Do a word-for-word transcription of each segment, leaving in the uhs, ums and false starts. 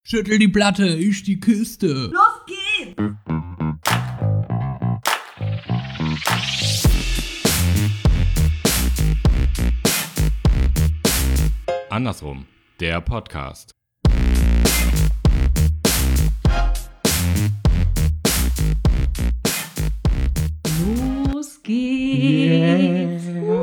Schüttel die Platte, ich die Kiste. Los geht's! Andersrum, der Podcast. Los geht's!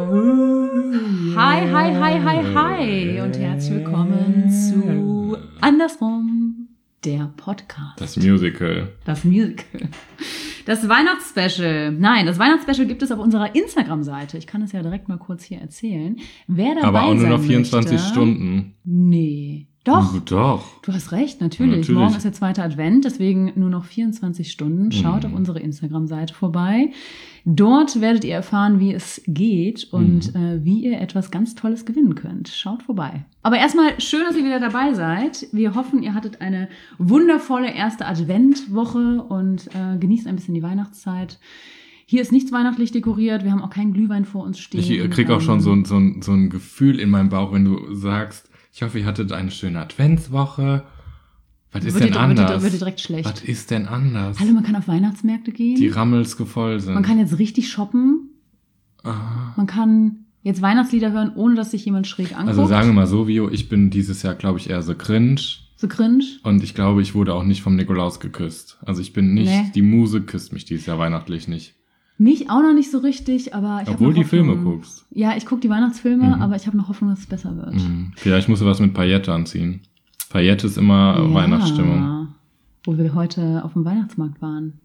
Hi, hi, hi, hi, hi und herzlich willkommen zu Andersrum, der Podcast. Das Musical. Das Musical. Das Weihnachtsspecial. Nein, das Weihnachtsspecial gibt es auf unserer Instagram-Seite. Ich kann es ja direkt mal kurz hier erzählen. Wer dabei Aber auch nur sein noch vierundzwanzig möchte, Stunden. Nee. Doch. Doch. Du hast recht, natürlich. Ja, natürlich. Morgen ist der zweite Advent, deswegen nur noch vierundzwanzig Stunden. Schaut Mhm. auf unsere Instagram-Seite vorbei. Dort werdet ihr erfahren, wie es geht und Mhm. äh, wie ihr etwas ganz Tolles gewinnen könnt. Schaut vorbei. Aber erstmal schön, dass ihr wieder dabei seid. Wir hoffen, ihr hattet eine wundervolle erste Adventwoche und äh, genießt ein bisschen die Weihnachtszeit. Hier ist nichts weihnachtlich dekoriert. Wir haben auch keinen Glühwein vor uns stehen. Ich krieg auch schon so, ein- so, ein- so ein Gefühl in meinem Bauch, wenn du sagst, ich hoffe, ihr hattet eine schöne Adventswoche. Was ist Wird denn dir- anders? Wird dir, wird dir direkt schlecht. Was ist denn anders? Hallo, man kann auf Weihnachtsmärkte gehen. Die Rammels voll sind. Man kann jetzt richtig shoppen. Ah. Man kann jetzt Weihnachtslieder hören, ohne dass sich jemand schräg anguckt. Also sagen wir mal so, Vio, ich bin dieses Jahr, glaube ich, eher so cringe. So cringe. Und ich glaube, ich wurde auch nicht vom Nikolaus geküsst. Also ich bin nicht, Nee. die Muse küsst mich dieses Jahr weihnachtlich nicht. Mich auch noch nicht so richtig, aber ich habe Obwohl noch die Filme Hoffnung. guckst. Ja, ich gucke die Weihnachtsfilme, Mhm. aber ich habe noch Hoffnung, dass es besser wird. Hm. Vielleicht musst du was mit Paillette anziehen. Paillette ist immer Ja, Weihnachtsstimmung. Wo wir heute auf dem Weihnachtsmarkt waren.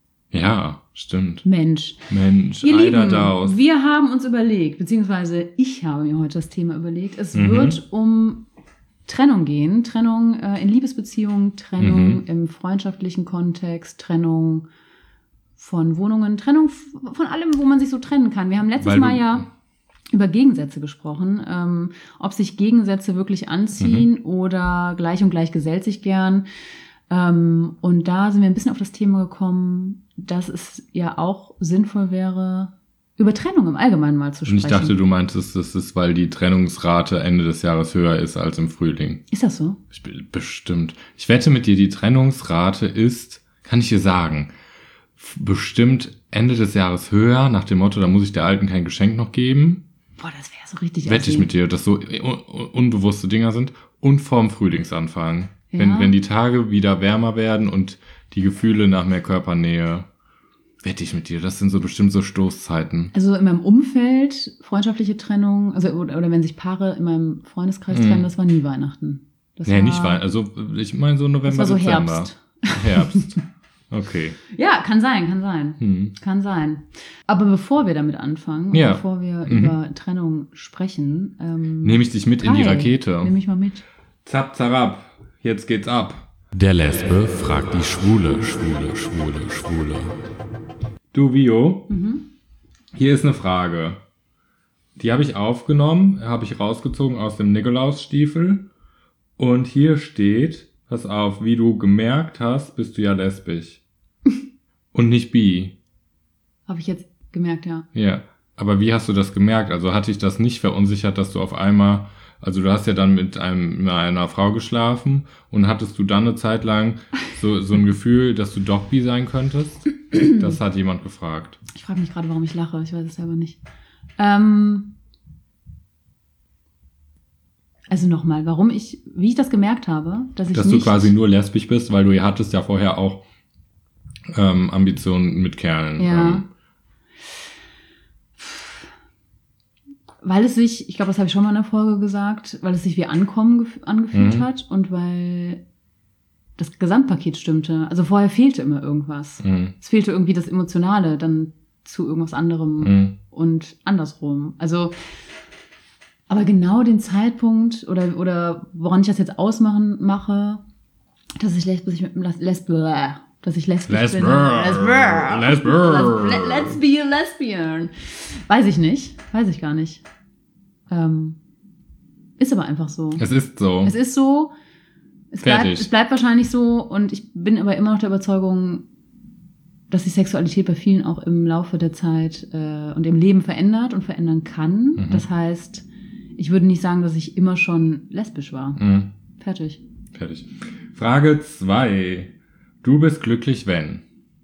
Ja, stimmt. Mensch. Mensch, Ihr Eider Lieben, Daus. wir haben uns überlegt, beziehungsweise ich habe mir heute das Thema überlegt. Es Mhm. wird um Trennung gehen. Trennung äh, in Liebesbeziehungen, Trennung Mhm. im freundschaftlichen Kontext, Trennung von Wohnungen, Trennung f- von allem, wo man sich so trennen kann. Wir haben letztes Weil du- Mal ja über Gegensätze gesprochen, ähm, ob sich Gegensätze wirklich anziehen Mhm. oder gleich und gleich gesellt sich gern. Ähm, und da sind wir ein bisschen auf das Thema gekommen, dass es ja auch sinnvoll wäre, über Trennung im Allgemeinen mal zu Und sprechen. ich dachte, du meintest, das ist, weil die Trennungsrate Ende des Jahres höher ist als im Frühling. Ist das so? Ich bin bestimmt. Ich wette mit dir, die Trennungsrate ist, kann ich dir sagen, f- bestimmt Ende des Jahres höher, nach dem Motto, da muss ich der Alten kein Geschenk noch geben. Boah, das wäre so richtig Wette ich assi. mit dir, dass so un unbewusste Dinger sind. Und vorm Frühlingsanfang. Ja. Wenn, wenn die Tage wieder wärmer werden und die Gefühle nach mehr Körpernähe. Wette ich mit dir, das sind so bestimmt so Stoßzeiten. Also in meinem Umfeld, freundschaftliche Trennung, also oder, oder wenn sich Paare in meinem Freundeskreis Mhm. trennen, das war nie Weihnachten. Das Nee, war, nicht Weihnachten. Also ich meine so November, Das war so Dezember. Herbst. Herbst. Okay. Ja, kann sein, kann sein. Hm. Kann sein. Aber bevor wir damit anfangen, Ja. bevor wir Mhm. über Trennung sprechen, ähm, Nehme ich dich mit in die Kai, Rakete. Nimm mich mal mit. Zap, zarab. Jetzt geht's ab. Der Lesbe fragt die Schwule, Schwule, Schwule, Schwule. Du, Vio, Mhm. hier ist eine Frage. Die habe ich aufgenommen, habe ich rausgezogen aus dem Nikolausstiefel. Und hier steht, pass auf, wie du gemerkt hast, bist du ja lesbisch. Und nicht bi. Habe ich jetzt gemerkt, ja. Ja. Aber wie hast du das gemerkt? Also hat dich das nicht verunsichert, dass du auf einmal, also du hast ja dann mit einem, mit einer Frau geschlafen und hattest du dann eine Zeit lang so, so ein Gefühl, dass du doch bi sein könntest? Das hat jemand gefragt. Ich frage mich gerade, warum ich lache. Ich weiß es selber nicht. Ähm, also nochmal, warum ich, wie ich das gemerkt habe, dass ich Dass nicht... du quasi nur lesbisch bist, weil du hattest ja vorher auch ähm, Ambitionen mit Kerlen. Ja. Ähm, Weil es sich, ich glaube, das habe ich schon mal in der Folge gesagt, weil es sich wie Ankommen gef- angefühlt Mhm. hat und weil das Gesamtpaket stimmte. Also vorher fehlte immer irgendwas. mh, Es fehlte irgendwie das Emotionale dann zu irgendwas anderem mh. und andersrum. Also, aber genau den Zeitpunkt oder, oder woran ich das jetzt ausmachen mache, dass ich lesbisch, lesbisch, dass ich lesbisch bin. Lesbisch. Lesbisch. Lesbisch. Les- Let's be a lesbian. Weiß ich nicht. Weiß ich gar nicht. Ähm, ist aber einfach so. Es ist so. Es ist so. Es bleibt, Fertig. es bleibt wahrscheinlich so und ich bin aber immer noch der Überzeugung, dass sich Sexualität bei vielen auch im Laufe der Zeit äh, und im Leben verändert und verändern kann. Mhm. Das heißt, ich würde nicht sagen, dass ich immer schon lesbisch war. Mh. Fertig. Fertig. Frage zwei. Du bist glücklich, wenn?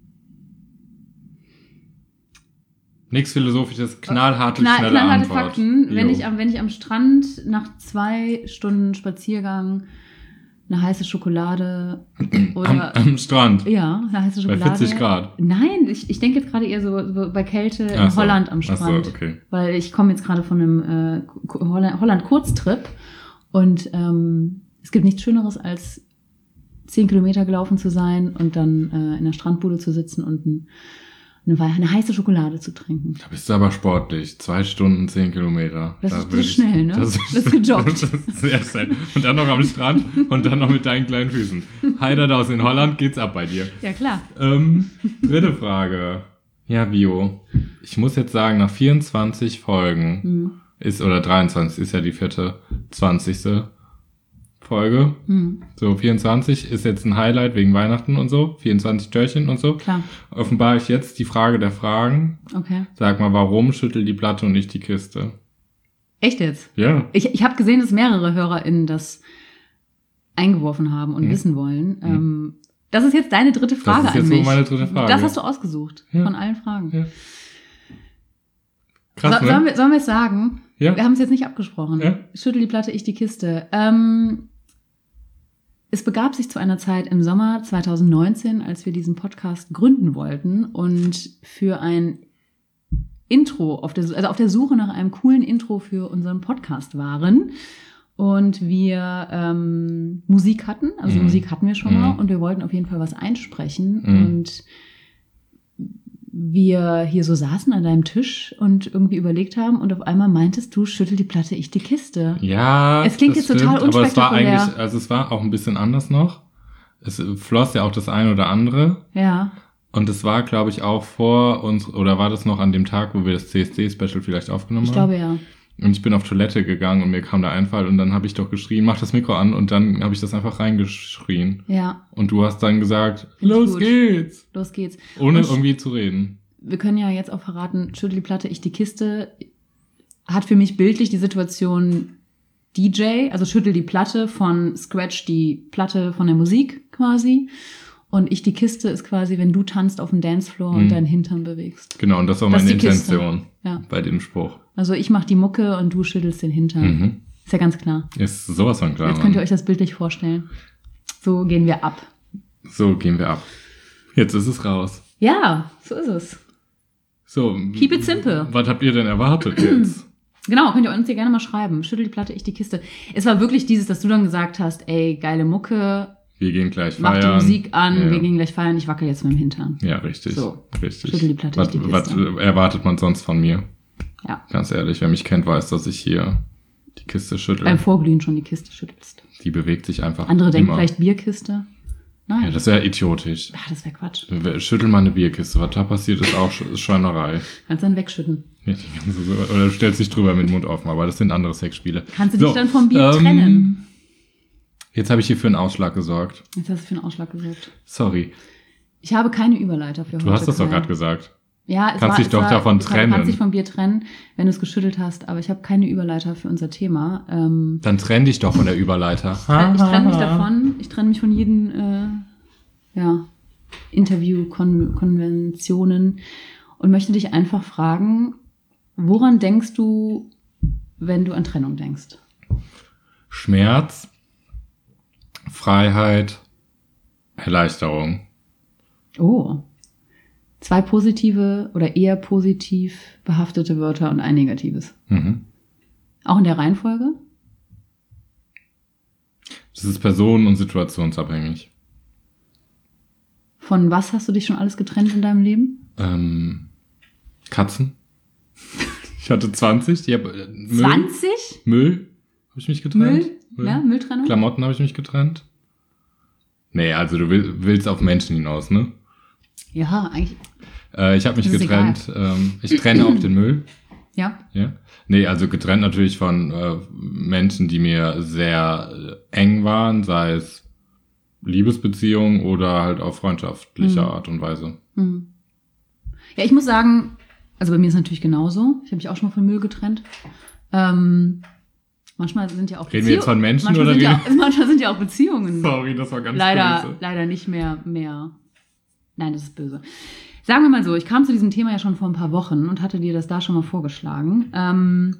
Nichts Philosophisches, knallharte, Knall, schnelle knallharte Antwort. Fakten. Wenn Jo. ich, am, wenn ich am Strand nach zwei Stunden Spaziergang eine heiße Schokolade am, oder... am Strand. ja, eine heiße Bei Schokolade. vierzig Grad. Nein, ich, ich denke jetzt gerade eher so, so bei Kälte in Ach so. Holland am Ach so, Strand. okay. Weil ich komme jetzt gerade von einem äh, Holland- Holland-Kurztrip und ähm, es gibt nichts Schöneres als zehn Kilometer gelaufen zu sein und dann äh, in der Strandbude zu sitzen und ein, eine, eine heiße Schokolade zu trinken. Da bist du aber sportlich. Zwei Stunden, zehn Kilometer. Das Da ist- das würd ist schnell, ne? Das Das ist gejoggt. Das ist sehr schnell. Und dann noch am Strand und dann noch mit deinen kleinen Füßen. Heiderdaus in Holland geht's ab bei dir. Ja, klar. Ähm, dritte Frage. Ja, Bio. Ich muss jetzt sagen, nach vierundzwanzig Folgen Hm. ist, oder dreiundzwanzig ist ja die vierte, zwanzigste Folge. Hm. So, vierundzwanzig ist jetzt ein Highlight wegen Weihnachten und so. vierundzwanzig Türchen und so. Klar. Offenbar ich jetzt die Frage der Fragen. Okay. Sag mal, warum schüttelt die Platte und nicht die Kiste? Echt jetzt? Ja. Ich, ich habe gesehen, dass mehrere HörerInnen das eingeworfen haben und Hm. wissen wollen. Ähm, das ist jetzt deine dritte Frage Das ist jetzt an so mich. meine dritte Frage. Das hast du ausgesucht Ja. von allen Fragen. Ja. Krass, so, sollen, ne? wir, sollen wir es sagen? Ja. Wir haben es jetzt nicht abgesprochen. Ja. Schüttel die Platte, ich die Kiste. Ähm, es begab sich zu einer Zeit im Sommer zwanzig neunzehn, als wir diesen Podcast gründen wollten und für ein Intro, auf der, also auf der Suche nach einem coolen Intro für unseren Podcast waren. Und wir ähm, Musik hatten, also Mhm. Musik hatten wir schon mal Mhm. und wir wollten auf jeden Fall was einsprechen. Mhm. Und wir hier so saßen an deinem Tisch und irgendwie überlegt haben und auf einmal meintest du, schüttel die Platte, ich die Kiste. Ja, Es klingt das jetzt total stimmt, aber es war unspektakulär. eigentlich, also es war auch ein bisschen anders noch. Es floss ja auch das eine oder andere. Ja, Und es war, glaube ich, auch vor uns, oder war das noch an dem Tag, wo wir das C S D-Special vielleicht aufgenommen ich haben? glaube ja. Und ich bin auf Toilette gegangen und mir kam der Einfall und dann habe ich doch geschrien, mach das Mikro an und dann habe ich das einfach reingeschrien. Ja, Und du hast dann gesagt, Find ich los gut. geht's! los geht's. Ohne Und irgendwie zu reden. wir können ja jetzt auch verraten, schüttel die Platte, ich die Kiste, hat für mich bildlich die Situation D J, also schüttel die Platte von Scratch die Platte von der Musik quasi. Und ich die Kiste ist quasi, wenn du tanzt auf dem Dancefloor Mhm. und deinen Hintern bewegst. Genau, und das war Das meine ist die Kiste. Intention Ja. bei dem Spruch. Also ich mach die Mucke und du schüttelst den Hintern. Mhm. Ist ja ganz klar. Ist sowas von klar. Jetzt könnt ihr Mann. euch das bildlich vorstellen. So gehen wir ab. So gehen wir ab. Jetzt ist es raus. Ja, so ist es. So. Keep it simple. Was habt ihr denn erwartet jetzt? Genau, könnt ihr uns hier gerne mal schreiben. Schüttel die Platte, ich die Kiste. Es war wirklich dieses, dass du dann gesagt hast, ey, geile Mucke, Wir gehen gleich mach feiern. die Musik an, Ja. wir gehen gleich feiern, ich wackel jetzt mit dem Hintern. Ja, richtig. So. Richtig. Schüttel die Platte, was, ich die was Kiste. erwartet man sonst von mir? Ja. Ganz ehrlich, wer mich kennt, weiß, dass ich hier die Kiste schüttel. Beim Vorglühen schon die Kiste schüttelst. Die bewegt sich einfach. Andere denken immer. vielleicht Bierkiste. Nein. Ja, das wäre idiotisch. Ach, das wäre Quatsch. Schüttel mal eine Bierkiste. Was da passiert, ist auch Sch- ist Schweinerei. Kannst dann wegschütten. Ja, die ganze so- Oder du stellst dich drüber mit dem Mund offen, aber das sind andere Sexspiele. Kannst du So, dich dann vom Bier ähm, trennen? Jetzt habe ich hier für einen Ausschlag gesorgt. Jetzt hast du für einen Ausschlag gesucht. Sorry. Ich habe keine Überleiter für heute. Du hast das doch Kai. gerade gesagt. Ja, es Kannst war, dich es doch war, davon es war, trennen. Du kannst dich vom Bier trennen, wenn du es geschüttelt hast, aber ich habe keine Überleiter für unser Thema. Ähm, Dann trenn dich doch von der Überleiter. ich trenne mich davon. Ich trenne mich von jeden äh, ja, Interview-Konventionen und möchte dich einfach fragen, woran denkst du, wenn du an Trennung denkst? Schmerz, Freiheit, Erleichterung. Oh, zwei positive oder eher positiv behaftete Wörter und ein negatives. Mhm. Auch in der Reihenfolge? Das ist personen- und situationsabhängig. Von was hast du dich schon alles getrennt in deinem Leben? Ähm, Katzen. Ich hatte zwanzig. Die hab, äh, Müll. zwanzig? Müll habe ich mich getrennt. Müll? Ja, Mülltrennung? Klamotten habe ich mich getrennt. Nee, also du will, willst auf Menschen hinaus, ne? Ja, eigentlich. Äh, ich habe mich Das ist getrennt. Ähm, ich trenne auch den Müll. Ja. Ja. Nee, also getrennt natürlich von äh, Menschen, die mir sehr äh, eng waren, sei es Liebesbeziehungen oder halt auf freundschaftlicher Mhm. Art und Weise. Mhm. Ja, ich muss sagen, also bei mir ist es natürlich genauso. Ich habe mich auch schon mal von Müll getrennt. Ähm, Manchmal sind ja auch Reden wir jetzt von Menschen manchmal oder sind ja reden- auch, manchmal sind ja auch Beziehungen Sorry, das war ganz leider, böse. leider nicht mehr, mehr. Nein, das ist böse. Sagen wir mal so, ich kam zu diesem Thema ja schon vor ein paar Wochen und hatte dir das da schon mal vorgeschlagen. Ähm,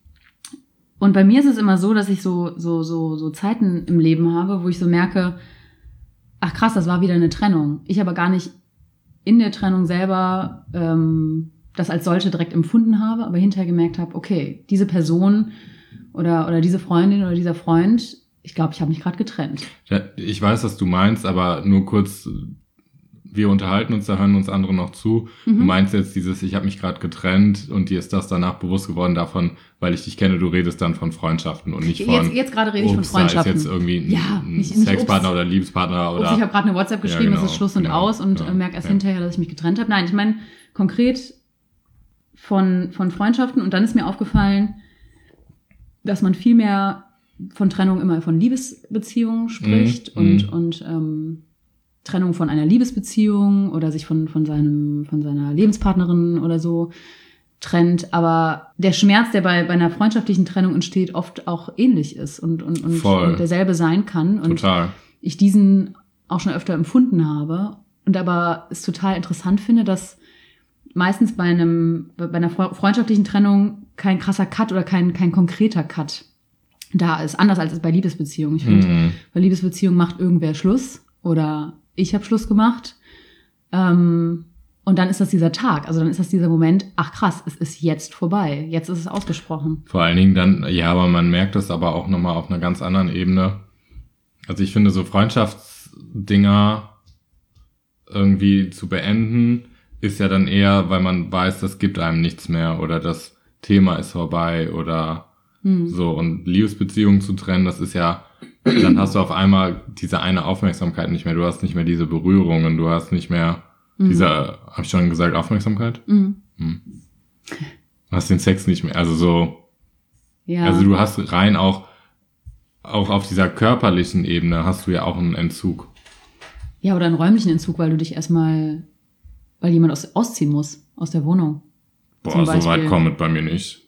und bei mir ist es immer so, dass ich so, so, so, so Zeiten im Leben habe, wo ich so merke, ach krass, das war wieder eine Trennung. Ich aber gar nicht in der Trennung selber ähm, das als solche direkt empfunden habe, aber hinterher gemerkt habe, okay, diese Person oder, oder diese Freundin oder dieser Freund, ich glaube, ich habe mich gerade getrennt. Ja, ich weiß, was du meinst, aber nur kurz, wir unterhalten uns, da hören uns andere noch zu. Mhm. Du meinst jetzt dieses, ich habe mich gerade getrennt und dir ist das danach bewusst geworden davon, weil ich dich kenne, du redest dann von Freundschaften und nicht von Jetzt, jetzt gerade rede ich von ups, da ist Freundschaften. jetzt irgendwie ein, Ja, ein nicht- nicht Sexpartner ups. oder Liebespartner oder... Ups, ich habe gerade eine WhatsApp geschrieben, Ja, genau, es ist Schluss und genau, aus und ja, äh, merke erst ja. hinterher, dass ich mich getrennt habe. Nein, ich meine konkret von, von Freundschaften und dann ist mir aufgefallen, dass man viel mehr von Trennung immer von Liebesbeziehungen spricht Mhm, und, mhm. und ähm, Trennung von einer Liebesbeziehung oder sich von, von, seinem, von seiner Lebenspartnerin oder so trennt. Aber der Schmerz, der bei, bei einer freundschaftlichen Trennung entsteht, oft auch ähnlich ist und, und, und, Voll. und derselbe sein kann. Und Total. ich diesen auch schon öfter empfunden habe und aber es total interessant finde, dass meistens bei einem bei einer fre- freundschaftlichen Trennung kein krasser Cut oder kein kein konkreter Cut da ist, anders als bei Liebesbeziehungen. Ich finde, Mhm. bei Liebesbeziehungen macht irgendwer Schluss oder ich habe Schluss gemacht ähm, und dann ist das dieser Tag, also dann ist das dieser Moment, ach krass, es ist jetzt vorbei, jetzt ist es ausgesprochen. Vor allen Dingen dann, ja, aber man merkt das aber auch nochmal auf einer ganz anderen Ebene. Also ich finde, so Freundschaftsdinger irgendwie zu beenden, ist ja dann eher, weil man weiß, das gibt einem nichts mehr oder das Thema ist vorbei oder Hm. so. Und Liebesbeziehungen zu trennen, das ist ja, dann hast du auf einmal diese eine Aufmerksamkeit nicht mehr. Du hast nicht mehr diese Berührungen, du hast nicht mehr Mhm. diese, habe ich schon gesagt, Aufmerksamkeit? Mhm. Hm. Du hast den Sex nicht mehr. Also so, Ja. also du hast rein auch, auch auf dieser körperlichen Ebene hast du ja auch einen Entzug. Ja, oder einen räumlichen Entzug, weil du dich erstmal, weil jemand aus, ausziehen muss aus der Wohnung. Boah, Zum so Beispiel. weit kommt es bei mir nicht.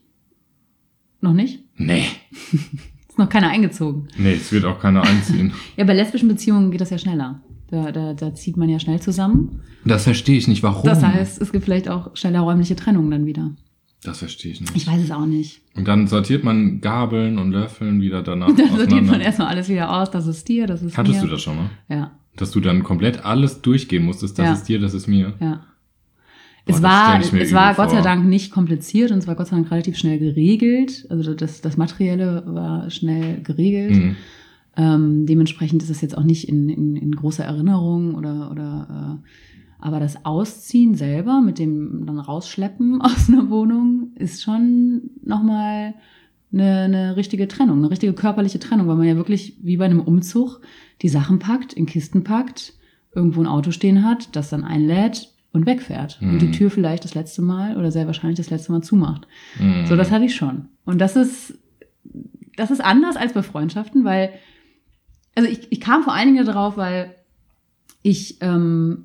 Noch nicht? Nee. Ist noch keiner eingezogen. Nee, es wird auch keiner einziehen. Ja, bei lesbischen Beziehungen geht das ja schneller. Da, da, da zieht man ja schnell zusammen. Das verstehe ich nicht, warum. Das heißt, es gibt vielleicht auch schneller räumliche Trennungen dann wieder. Das verstehe ich nicht. Ich weiß es auch nicht. Und dann sortiert man Gabeln und Löffeln wieder danach Dann sortiert auseinander. man erstmal alles wieder aus. Das ist dir, das ist Hattest mir. du das schon mal? Ja, Dass du dann komplett alles durchgehen musstest, das Ja. ist dir, das ist mir. ja. Boah, Es das war, stell ich mir es war übel Gott sei vor. Dank nicht kompliziert und es war Gott sei Dank relativ schnell geregelt. Also das, das Materielle war schnell geregelt. Mhm. Ähm, dementsprechend ist es jetzt auch nicht in, in, in großer Erinnerung oder, oder äh, aber das Ausziehen selber mit dem dann Rausschleppen aus einer Wohnung ist schon nochmal eine, eine richtige Trennung, eine richtige körperliche Trennung, weil man ja wirklich wie bei einem Umzug die Sachen packt, in Kisten packt, irgendwo ein Auto stehen hat, das dann einlädt und wegfährt. Mhm. Und die Tür vielleicht das letzte Mal oder sehr wahrscheinlich das letzte Mal zumacht. Mhm. So, das hatte ich schon. Und das ist, das ist anders als bei Freundschaften, weil, also ich, ich kam vor allen Dingen darauf, weil ich ähm,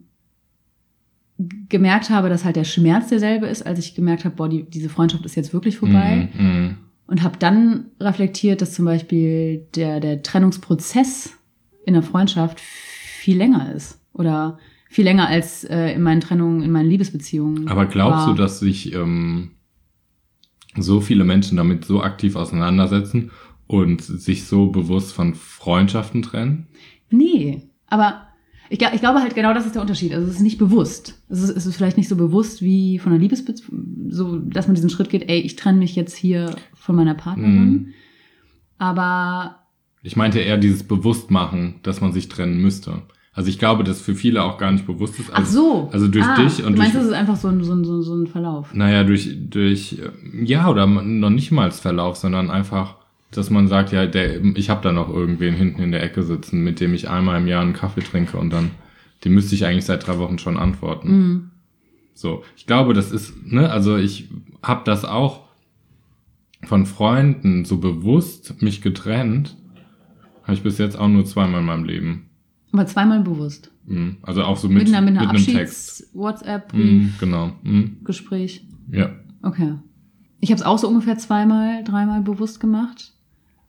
gemerkt habe, dass halt der Schmerz derselbe ist, als ich gemerkt habe, boah, die, diese Freundschaft ist jetzt wirklich vorbei. Mhm. Mhm. Und habe dann reflektiert, dass zum Beispiel der, der Trennungsprozess in der Freundschaft viel länger ist. Oder viel länger als äh, in meinen Trennungen, in meinen Liebesbeziehungen. Aber glaubst war. du, dass sich ähm, so viele Menschen damit so aktiv auseinandersetzen und sich so bewusst von Freundschaften trennen? Nee, aber ich, gl- ich glaube halt genau, das ist der Unterschied. Also es ist nicht bewusst. Es ist, es ist vielleicht nicht so bewusst wie von einer Liebesbeziehung, so dass man diesen Schritt geht, ey, ich trenne mich jetzt hier von meiner Partnerin. Mhm. Aber Ich meinte eher dieses Bewusstmachen, dass man sich trennen müsste. Also ich glaube, dass für viele auch gar nicht bewusst ist. ach Also, so. Also durch ah, dich und du meinst, durch... das ist einfach so ein, so ein, so ein, so ein Verlauf. Naja, durch, durch, äh, ja, oder noch nicht mal als Verlauf, sondern einfach, dass man sagt, ja, der, ich habe da noch irgendwen hinten in der Ecke sitzen, mit dem ich einmal im Jahr einen Kaffee trinke und dann, dem müsste ich eigentlich seit drei Wochen schon antworten. Mhm. So, ich glaube, das ist, ne, also ich habe das auch von Freunden so bewusst mich getrennt, habe ich bis jetzt auch nur zweimal in meinem Leben. Aber zweimal bewusst. Mhm. Also auch so mit, Mit, einer, mit, einer mit einem Text. Abschieds-WhatsApp-Brief, Mhm, genau. Mhm. Gespräch. Ja. Okay. Ich habe es auch so ungefähr zweimal, dreimal bewusst gemacht.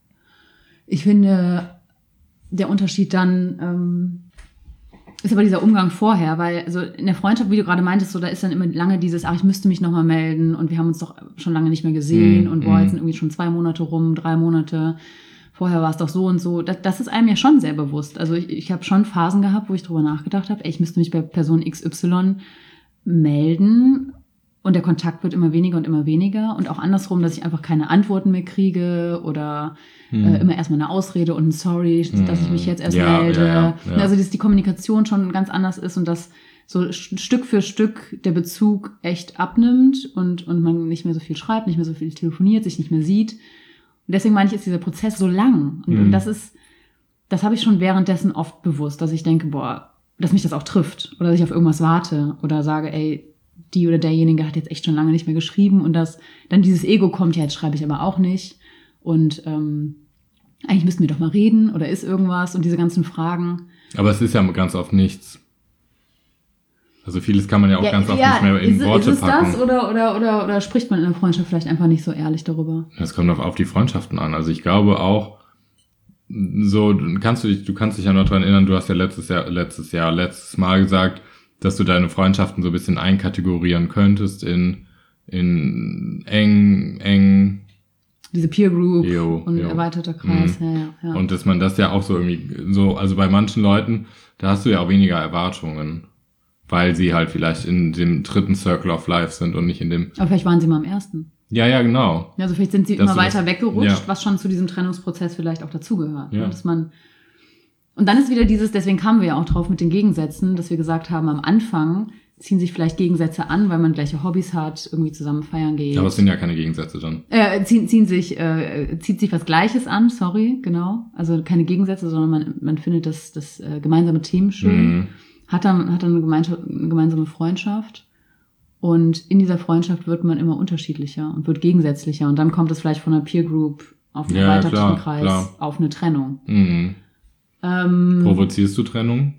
Ich finde, der Unterschied dann ähm, ist aber dieser Umgang vorher, weil also in der Freundschaft, wie du gerade meintest, so da ist dann immer lange dieses, ach, ich müsste mich nochmal melden und wir haben uns doch schon lange nicht mehr gesehen Mm, und boah, mm. jetzt sind irgendwie schon zwei Monate rum, drei Monate, vorher war es doch so und so. Das, das ist einem ja schon sehr bewusst. Also ich, ich habe schon Phasen gehabt, wo ich drüber nachgedacht habe, ey, ich müsste mich bei Person X Y melden und der Kontakt wird immer weniger und immer weniger und auch andersrum, dass ich einfach keine Antworten mehr kriege oder Hm. äh, immer erstmal eine Ausrede und ein Sorry, dass ich mich jetzt erst Ja, melde. ja, ja, ja. Also dass die Kommunikation schon ganz anders ist und dass so st- Stück für Stück der Bezug echt abnimmt und, und man nicht mehr so viel schreibt, nicht mehr so viel telefoniert, sich nicht mehr sieht. Und deswegen meine ich, ist dieser Prozess so lang. Und, Mhm. und das ist, das habe ich schon währenddessen oft bewusst, dass ich denke, boah, dass mich das auch trifft oder dass ich auf irgendwas warte oder sage, ey, die oder derjenige hat jetzt echt schon lange nicht mehr geschrieben und dass dann dieses Ego kommt, ja, jetzt schreibe ich aber auch nicht und ähm, eigentlich müssten wir doch mal reden oder ist irgendwas und diese ganzen Fragen. Aber es ist ja ganz oft nichts. Also vieles kann man ja auch ganz oft ja, nicht mehr in ist, Worte ist es packen. das oder, oder, oder, oder spricht man in der Freundschaft vielleicht einfach nicht so ehrlich darüber? Das kommt auf, auf die Freundschaften an. Also ich glaube auch, so kannst du dich, du kannst dich ja noch dran erinnern, du hast ja letztes Jahr, letztes Jahr, letztes Mal gesagt, dass du deine Freundschaften so ein bisschen einkategorieren könntest in, in eng, eng, Diese Peer Group Jo, und jo. erweiterter Kreis, Mhm. ja, ja, ja. Und dass man das ja auch so irgendwie so, also bei manchen Leuten, da hast du ja auch weniger Erwartungen, weil sie halt vielleicht in dem dritten Circle of Life sind und nicht in dem, Aber vielleicht waren sie mal im ersten. ja, ja, genau. Also vielleicht sind sie Dass immer du das- weiter weggerutscht, ja. was schon zu diesem Trennungsprozess vielleicht auch dazugehört. Ja. Ne? Dass man und dann ist wieder dieses, deswegen kamen wir ja auch drauf mit den Gegensätzen, dass wir gesagt haben, am Anfang ziehen sich vielleicht Gegensätze an, weil man gleiche Hobbys hat, irgendwie zusammen feiern geht. Aber es sind ja keine Gegensätze dann. Äh, ziehen, ziehen sich, äh, zieht sich was Gleiches an, sorry, genau. Also keine Gegensätze, sondern man, man findet das, das äh, gemeinsame Themen schön, Mhm. hat dann, hat dann eine, Gemeinschaft, eine gemeinsame Freundschaft. Und in dieser Freundschaft wird man immer unterschiedlicher und wird gegensätzlicher. Und dann kommt es vielleicht von einer Peer Group auf einen Ja, erweiterten klar, Kreis, klar. auf eine Trennung. Mhm. Ähm, Provozierst du Trennung?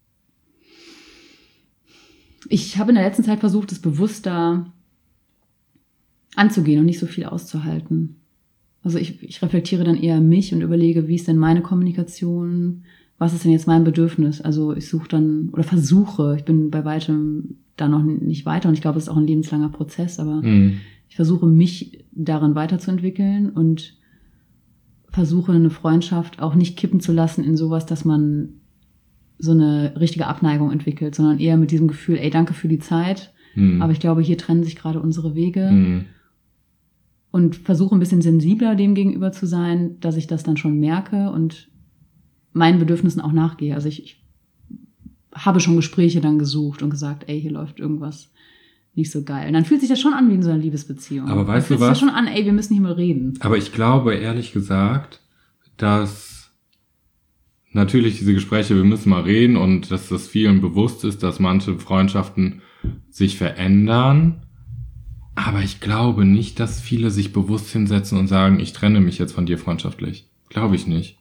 Ich habe in der letzten Zeit versucht, es bewusster anzugehen und nicht so viel auszuhalten. Also ich, ich reflektiere dann eher mich und überlege, wie ist denn meine Kommunikation, was ist denn jetzt mein Bedürfnis? Also ich suche dann oder versuche, ich bin bei weitem da noch nicht weiter und ich glaube, es ist auch ein lebenslanger Prozess, aber Mhm. ich versuche mich darin weiterzuentwickeln und versuche eine Freundschaft auch nicht kippen zu lassen in sowas, dass man so eine richtige Abneigung entwickelt, sondern eher mit diesem Gefühl, ey, danke für die Zeit, Mhm. aber ich glaube, hier trennen sich gerade unsere Wege Mhm. und versuche ein bisschen sensibler dem gegenüber zu sein, dass ich das dann schon merke und meinen Bedürfnissen auch nachgehe. Also ich, ich habe schon Gespräche dann gesucht und gesagt, ey, hier läuft irgendwas nicht so geil. Und dann fühlt sich das schon an wie in so einer Liebesbeziehung. Aber weißt dann du fühlt was? sich das schon an, ey, wir müssen hier mal reden. Aber ich glaube, ehrlich gesagt, dass natürlich diese Gespräche, wir müssen mal reden und dass das vielen bewusst ist, dass manche Freundschaften sich verändern. Aber ich glaube nicht, dass viele sich bewusst hinsetzen und sagen, ich trenne mich jetzt von dir freundschaftlich. Glaube ich nicht.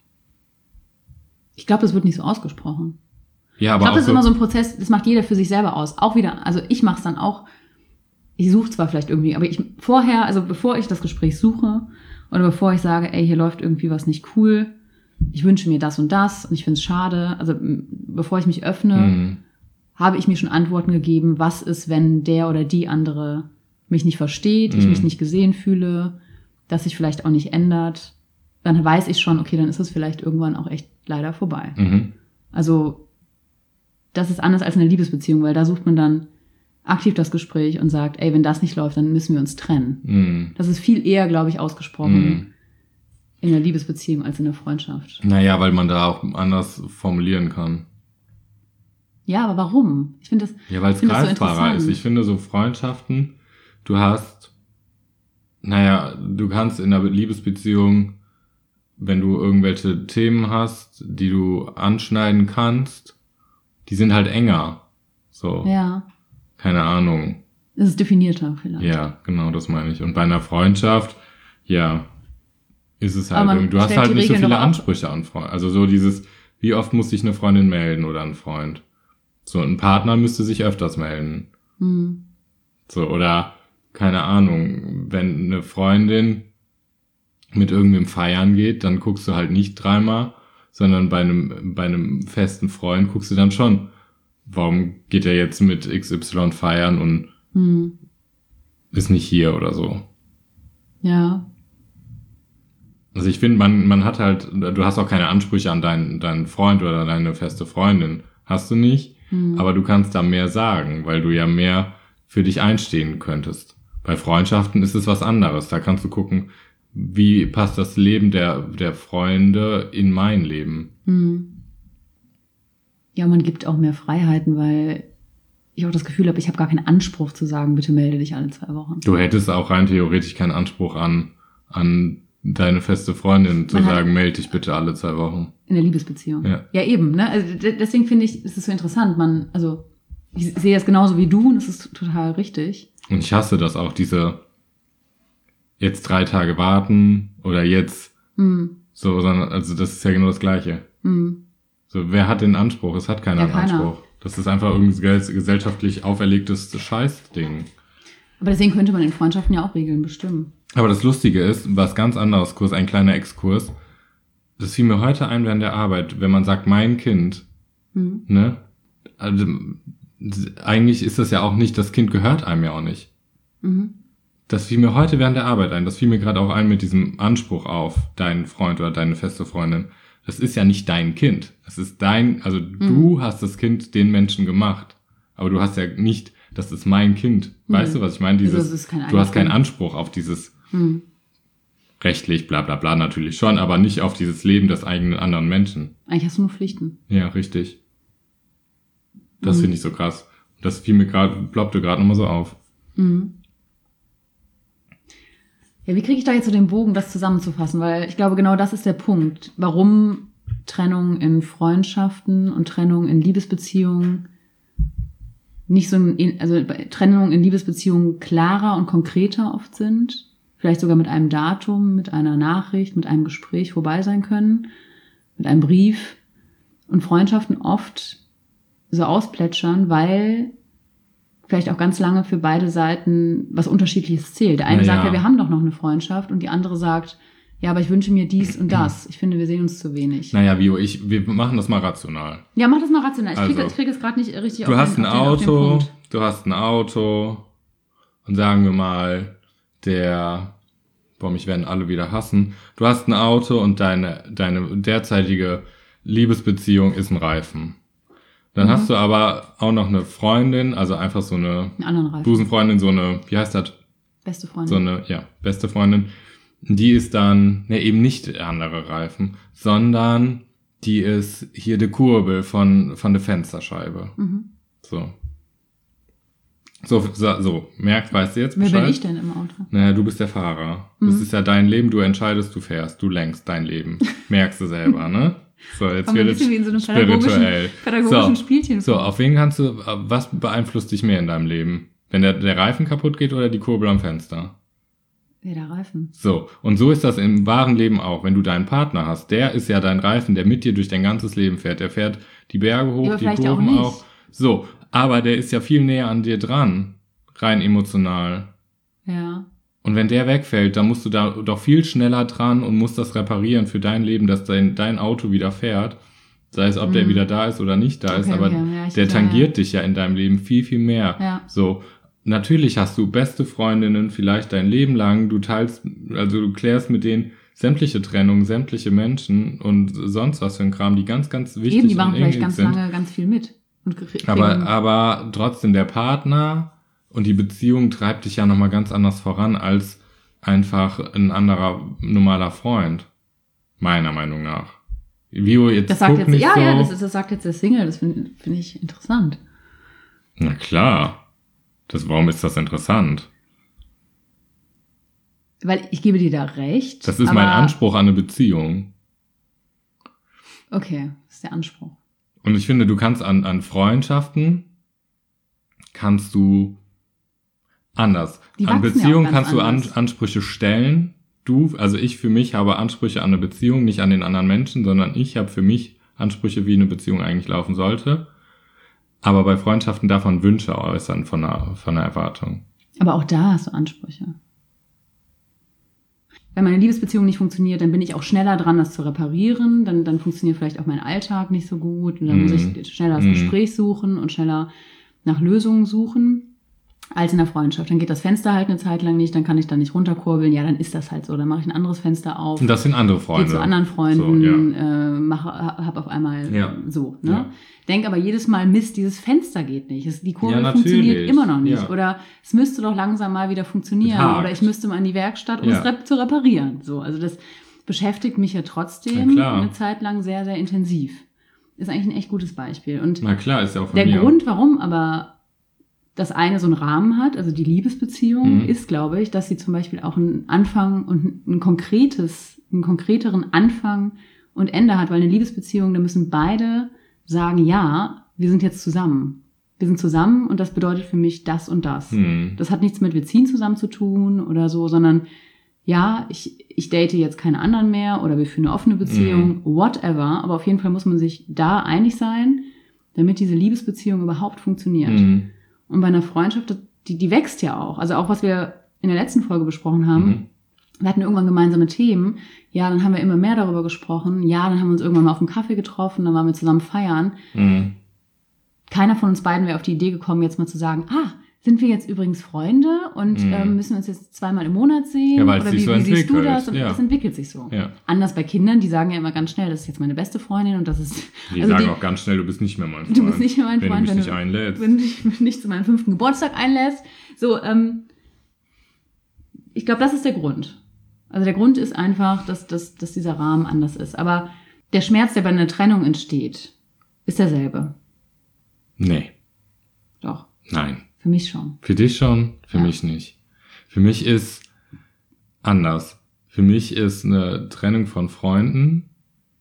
Ich glaube, das wird nicht so ausgesprochen. Ja, Ich aber glaube, auch das ist so, immer so ein Prozess, das macht jeder für sich selber aus. Auch wieder, also ich mache es dann auch, ich suche zwar vielleicht irgendwie, aber ich vorher, also bevor ich das Gespräch suche oder bevor ich sage, ey, hier läuft irgendwie was nicht cool, ich wünsche mir das und das und ich finde es schade, also m- bevor ich mich öffne, Mhm. habe ich mir schon Antworten gegeben, was ist, wenn der oder die andere mich nicht versteht, ich Mhm. mich nicht gesehen fühle, dass sich vielleicht auch nicht ändert, dann weiß ich schon, okay, dann ist es vielleicht irgendwann auch echt leider vorbei. Mhm. Also das ist anders als eine Liebesbeziehung, weil da sucht man dann aktiv das Gespräch und sagt, ey, wenn das nicht läuft, dann müssen wir uns trennen. Mhm. Das ist viel eher, glaube ich, ausgesprochen Mhm. in einer Liebesbeziehung als in einer Freundschaft. Naja, weil man da auch anders formulieren kann. Ja, aber warum? Ich finde das, Ja, weil es find das so greifbarer ist. interessant. Ich finde so Freundschaften, du hast, naja, du kannst in einer Liebesbeziehung, wenn du irgendwelche Themen hast, die du anschneiden kannst, die sind halt enger. So, ja, keine Ahnung. es ist definierter vielleicht. Ja, genau, das meine ich. Und bei einer Freundschaft, ja, ist es halt Aber man irgendwie, du hast stellt halt die nicht so Regeln viele doch auch- Ansprüche an Freunde. Also so dieses, wie oft muss sich eine Freundin melden oder ein Freund? So, ein Partner müsste sich öfters melden. Hm. So, oder, keine Ahnung, wenn eine Freundin mit irgendwem feiern geht, dann guckst du halt nicht dreimal, sondern bei einem, bei einem festen Freund guckst du dann schon, warum geht er jetzt mit X Y feiern und Hm. ist nicht hier oder so. Ja. Also ich finde, man, man hat halt, du hast auch keine Ansprüche an deinen, deinen Freund oder deine feste Freundin. Hast du nicht, Hm. aber du kannst da mehr sagen, weil du ja mehr für dich einstehen könntest. Bei Freundschaften ist es was anderes. Da kannst du gucken, wie passt das Leben der, der Freunde in mein Leben. Hm. Ja, man gibt auch mehr Freiheiten, weil ich auch das Gefühl habe, ich habe gar keinen Anspruch zu sagen, bitte melde dich alle zwei Wochen. Du hättest auch rein theoretisch keinen Anspruch an, an deine feste Freundin zu Man hat- sagen, melde dich bitte alle zwei Wochen. In der Liebesbeziehung. Ja. Ja, eben, ne? Also de- deswegen finde ich, es ist so interessant. Man, also ich sehe das genauso wie du und es ist total richtig. Und ich hasse das auch, diese jetzt drei Tage warten oder jetzt Hm. so, sondern, also das ist ja genau das Gleiche. Hm. So, wer hat den Anspruch? Es hat keiner Ja, einen keiner. Anspruch. Das ist einfach irgendwie ges- gesellschaftlich auferlegtes Scheißding. Aber deswegen könnte man in Freundschaften ja auch Regeln bestimmen. Aber das Lustige ist, was ganz anderes, Kurs, ein kleiner Exkurs. Das fiel mir heute ein während der Arbeit, wenn man sagt, mein Kind, Hm. ne? Also, eigentlich ist das ja auch nicht, das Kind gehört einem ja auch nicht. Mhm. Das fiel mir heute während der Arbeit ein. Das fiel mir gerade auch ein mit diesem Anspruch auf deinen Freund oder deine feste Freundin. Das ist ja nicht dein Kind. Das ist dein, also du hast das Kind den Menschen gemacht. Aber du hast ja nicht, das ist mein Kind. Weißt Mhm. du, was ich meine? Dieses, Also es ist kein du hast keinen eigenes Anspruch auf dieses Hm. rechtlich, bla bla bla natürlich schon, aber nicht auf dieses Leben des eigenen anderen Menschen. Eigentlich hast du nur Pflichten. Ja, richtig. Das Mhm. finde ich so krass. Das fiel mir gerade, ploppte gerade nochmal so auf. Mhm. Ja, wie kriege ich da jetzt so den Bogen, das zusammenzufassen? Weil ich glaube, genau das ist der Punkt, warum Trennung in Freundschaften und Trennung in Liebesbeziehungen nicht so, in, also Trennung in Liebesbeziehungen klarer und konkreter oft sind, vielleicht sogar mit einem Datum, mit einer Nachricht, mit einem Gespräch vorbei sein können, mit einem Brief und Freundschaften oft so ausplätschern, weil vielleicht auch ganz lange für beide Seiten was Unterschiedliches zählt. Der eine Na sagt, ja. ja, wir haben doch noch eine Freundschaft und die andere sagt, ja, aber ich wünsche mir dies und das. Ich finde, wir sehen uns zu wenig. Naja, Vio, ich, wir machen das mal rational. Ja, mach das mal rational. Ich kriege Also, krieg es gerade nicht richtig Du auf hast den, ein auf den, auf den Auto, Punkt. du hast ein Auto und sagen wir mal, der, boah, mich werden alle wieder hassen. Du hast ein Auto und deine, deine derzeitige Liebesbeziehung ist ein Reifen. Dann Mhm. hast du aber auch noch eine Freundin, also einfach so eine Einen anderen Reifen. Busenfreundin, so eine, wie heißt das? Beste Freundin. So eine, ja, beste Freundin. Die ist dann, ne, eben nicht der andere Reifen, sondern die ist hier die Kurbel von, von der Fensterscheibe. Mhm. So. So, so, so, merkt, weißt du jetzt Wer Bescheid? bin ich denn im Auto? Naja, du bist der Fahrer. Das Mhm. ist ja dein Leben, du entscheidest, du fährst, du lenkst dein Leben. Merkst du selber, ne? So, jetzt Kommt ein wird es bisschen wie in so einem pädagogischen, spirituell. pädagogischen So. Spielchen. So, vor. auf wen kannst du, was beeinflusst dich mehr in deinem Leben? Wenn der, der Reifen kaputt geht oder die Kurbel am Fenster? Ja, der Reifen. So, und so ist das im wahren Leben auch. Wenn du deinen Partner hast, der ist ja dein Reifen, der mit dir durch dein ganzes Leben fährt. Der fährt die Berge hoch, Ja, aber die vielleicht auch Kurven nicht. auch. So, aber der ist ja viel näher an dir dran, rein emotional. Ja. Und wenn der wegfällt, dann musst du da doch viel schneller dran und musst das reparieren für dein Leben, dass dein, dein Auto wieder fährt. Sei es, ob der Mhm. wieder da ist oder nicht da ist, Okay, aber okay, ja, ich- der ja, tangiert dich ja in deinem Leben viel, viel mehr. Ja. So, natürlich hast du beste Freundinnen vielleicht dein Leben lang, du teilst, also du klärst mit denen sämtliche Trennungen, sämtliche Menschen und sonst was für ein Kram, die ganz, ganz wichtig Eben, die machen und vielleicht eng ganz sind. lange ganz viel mit. Und kriegen, Aber, aber trotzdem, der Partner und die Beziehung treibt dich ja nochmal ganz anders voran als einfach ein anderer, normaler Freund. Meiner Meinung nach. Vio, jetzt das sagt guck jetzt, nicht ja, so. ja, das, ist, das sagt jetzt der Single, das finde find ich interessant. Na klar. Das, warum ist das interessant? Weil ich gebe dir da recht. Das ist aber, mein Anspruch an eine Beziehung. Okay, das ist der Anspruch. Und ich finde, du kannst an, an Freundschaften, kannst du anders. Die An wachsen ja auch Beziehungen ganz kannst du an, anders. Ansprüche stellen. Du, also ich für mich habe Ansprüche an eine Beziehung, nicht an den anderen Menschen, sondern ich habe für mich Ansprüche, wie eine Beziehung eigentlich laufen sollte. Aber bei Freundschaften darf man Wünsche äußern von einer, von einer Erwartung. Aber auch da hast du Ansprüche. wenn meine Liebesbeziehung nicht funktioniert, dann bin ich auch schneller dran, das zu reparieren. Dann, dann funktioniert vielleicht auch mein Alltag nicht so gut. Und dann Mhm. muss ich schneller das Mhm. Gespräch suchen und schneller nach Lösungen suchen als in der Freundschaft. Dann geht das Fenster halt eine Zeit lang nicht, dann kann ich da nicht runterkurbeln. Ja, dann ist das halt so. Dann mache ich ein anderes Fenster auf. Und das sind andere Freunde. Gehe zu anderen Freunden, So, ja. äh, mache, hab auf einmal Ja. so. Ne? Ja. Denk aber jedes Mal, Mist, dieses Fenster geht nicht. Es, die Kurve Ja, natürlich. funktioniert immer noch nicht. Ja. Oder es müsste doch langsam mal wieder funktionieren. Hakt. Oder ich müsste mal in die Werkstatt, um Ja. es rep- zu reparieren. So, also das beschäftigt mich ja trotzdem Na klar. eine Zeit lang sehr, sehr intensiv. Ist eigentlich ein echt gutes Beispiel. Und Na klar, ist ja auch von der mir. Grund, warum aber das eine so einen Rahmen hat, also die Liebesbeziehung, Mhm. ist, glaube ich, dass sie zum Beispiel auch einen Anfang und ein konkretes, einen konkreteren Anfang und Ende hat, weil eine Liebesbeziehung, da müssen beide sagen, ja, wir sind jetzt zusammen. Wir sind zusammen und das bedeutet für mich das und das. Hm. Das hat nichts mit wir ziehen zusammen zu tun oder so, sondern ja, ich, ich date jetzt keine anderen mehr oder wir führen eine offene Beziehung, whatever. Aber auf jeden Fall muss man sich da einig sein, damit diese Liebesbeziehung überhaupt funktioniert. Mhm. Und bei einer Freundschaft, die, die wächst ja auch. Also auch, was wir in der letzten Folge besprochen haben. Mhm. Wir hatten irgendwann gemeinsame Themen. Ja, dann haben wir immer mehr darüber gesprochen. Ja, dann haben wir uns irgendwann mal auf einen Kaffee getroffen. Dann waren wir zusammen feiern. Mhm. Keiner von uns beiden wäre auf die Idee gekommen, jetzt mal zu sagen, ah, sind wir jetzt übrigens Freunde und Mhm. ähm, müssen uns jetzt zweimal im Monat sehen? Ja, weil es Oder sich wie, so wie siehst du entwickelt, das? Und ja. es entwickelt sich so. Ja. Anders bei Kindern, die sagen ja immer ganz schnell, das ist jetzt meine beste Freundin und das ist... Die also sagen die, auch ganz schnell, du bist nicht mehr mein Freund. Du bist nicht mehr mein wenn Freund, du mich wenn nicht einlädst. wenn du mich nicht zu meinem fünften Geburtstag einlädst. So, ähm, ich glaube, das ist der Grund. Also der Grund ist einfach, dass, dass, dass dieser Rahmen anders ist. Aber der Schmerz, der bei einer Trennung entsteht, ist derselbe. Nee, Doch, nein. für mich schon. Für dich schon, für Ja. mich nicht. Für mich ist anders. Für mich ist eine Trennung von Freunden,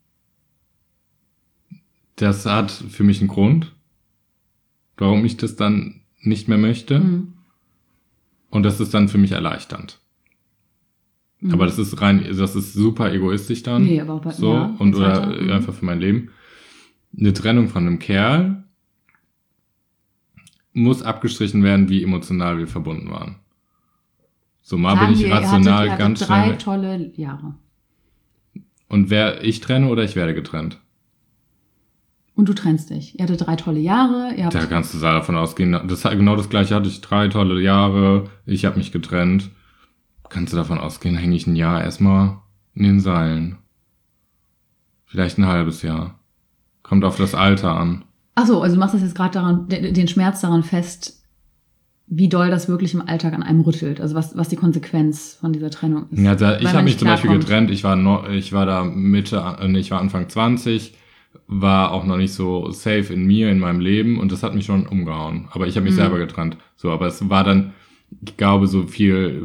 das hat für mich einen Grund, warum ich das dann nicht mehr möchte. Mhm. Und das ist dann für mich erleichternd. Mhm. Aber das ist rein, das ist super egoistisch dann. Nee, aber bei, so, ja, und geht's oder weiter. Mhm. einfach für mein Leben. Eine Trennung von einem Kerl muss abgestrichen werden, wie emotional wir verbunden waren. So mal Sagen bin ich wir, ihr rational hattet, ihr hattet ganz drei schnell. tolle Jahre. Und wer ich trenne oder ich werde getrennt? Und du trennst dich. Ihr hattet drei tolle Jahre. Ihr habt Da kannst du davon ausgehen, das, genau das gleiche hatte ich, drei tolle Jahre, ich habe mich getrennt. Kannst du davon ausgehen, hänge ich ein Jahr erstmal in den Seilen. Vielleicht ein halbes Jahr. Kommt auf das Alter an. Ach so, also du machst das jetzt gerade daran, de- den Schmerz daran fest, wie doll das wirklich im Alltag an einem rüttelt. Also was, was die Konsequenz von dieser Trennung ist. Ja, da, Weil ich man habe mich nicht zum Beispiel klarkommt. getrennt. Ich war noch, ich war da Mitte, äh, nee, ich war Anfang zwanzig, war auch noch nicht so safe in mir, in meinem Leben und das hat mich schon umgehauen. Aber ich habe mich Mhm. selber getrennt. So, aber es war dann, ich glaube, so viel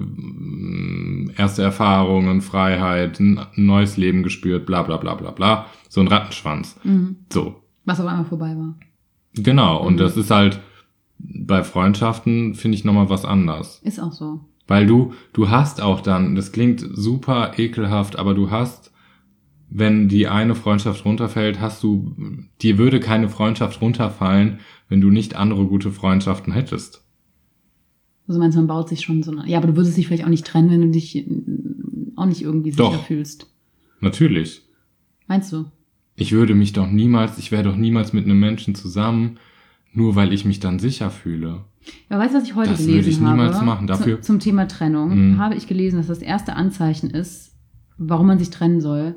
mm, erste Erfahrungen, Freiheit, ein neues Leben gespürt, bla bla bla bla bla. So ein Rattenschwanz. Mhm. So. Was auf einmal vorbei war. Genau. Und Mhm. das ist halt bei Freundschaften, finde ich, nochmal was anders. Ist auch so. Weil du, du hast auch dann, das klingt super ekelhaft, aber du hast, wenn die eine Freundschaft runterfällt, hast du, dir würde keine Freundschaft runterfallen, wenn du nicht andere gute Freundschaften hättest. Also meinst du, man baut sich schon so eine... Ja, aber du würdest dich vielleicht auch nicht trennen, wenn du dich äh, auch nicht irgendwie sicher Doch. fühlst. Natürlich. Meinst du? Ich würde mich doch niemals, ich wäre doch niemals mit einem Menschen zusammen, nur weil ich mich dann sicher fühle. Ja, weißt du, was ich heute Das gelesen würde ich habe? niemals machen. Dafür- Zu, zum Thema Trennung Mhm. habe ich gelesen, dass das erste Anzeichen ist, warum man sich trennen soll,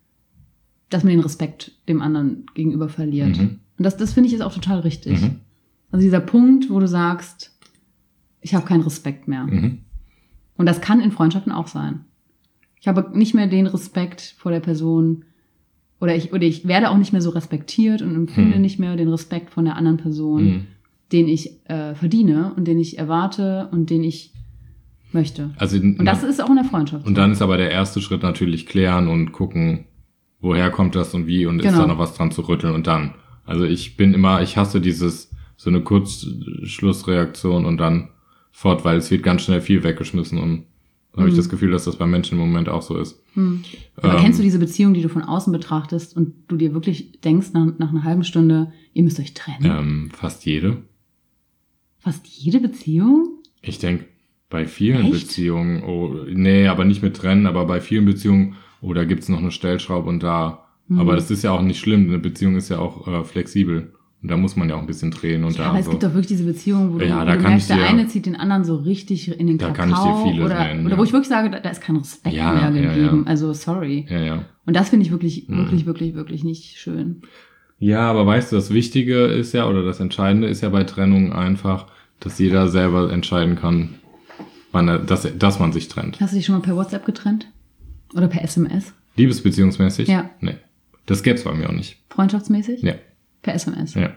dass man den Respekt dem anderen gegenüber verliert. Mhm. Und das, das finde ich ist auch total richtig. Mhm. Also dieser Punkt, wo du sagst, ich habe keinen Respekt mehr. Mhm. Und das kann in Freundschaften auch sein. Ich habe nicht mehr den Respekt vor der Person oder ich, oder ich werde auch nicht mehr so respektiert und empfinde Hm. nicht mehr den Respekt von der anderen Person, Mhm. den ich äh, verdiene und den ich erwarte und den ich möchte. Also, Und das ist auch in der Freundschaft. Und so. dann ist aber der erste Schritt natürlich klären und gucken, woher kommt das und wie und ist Genau. da noch was dran zu rütteln und dann. Also ich bin immer, ich hasse dieses, so eine Kurzschlussreaktion und dann fort, weil es wird ganz schnell viel weggeschmissen und da habe ich Mhm. das Gefühl, dass das bei Menschen im Moment auch so ist. Hm. Aber Ähm, kennst du diese Beziehung, die du von außen betrachtest und du dir wirklich denkst nach, nach einer halben Stunde, ihr müsst euch trennen? Ähm, fast jede. Fast jede Beziehung? Ich denk, Bei vielen Echt? Beziehungen, oh, nee, aber nicht mit Trennen, aber bei vielen Beziehungen, oh, da gibt's noch eine Stellschraube und da. Hm. Aber das ist ja auch nicht schlimm, eine Beziehung ist ja auch äh, flexibel. Und da muss man ja auch ein bisschen drehen und Ja, da aber es so. gibt doch wirklich diese Beziehungen, wo du, Ja, wo da du kann merkst, ich der dir- eine zieht den anderen so richtig in den Da Kakao. kann ich dir viele oder, nennen, oder ja. wo ich wirklich sage, da, da ist kein Respekt Ja, mehr ja, gegeben. ja. Also sorry. Ja, ja. Und das finde ich wirklich, Mhm. wirklich, wirklich, wirklich nicht schön. Ja, aber weißt du, das Wichtige ist ja, oder das Entscheidende ist ja bei Trennungen einfach, dass jeder selber entscheiden kann, wann er, dass, dass man sich trennt. Hast du dich schon mal per WhatsApp getrennt? Oder per S M S? Liebesbeziehungsmäßig? Ja. Nee. Das gäb's bei mir auch nicht. Freundschaftsmäßig? Ja. Per S M S? Ja.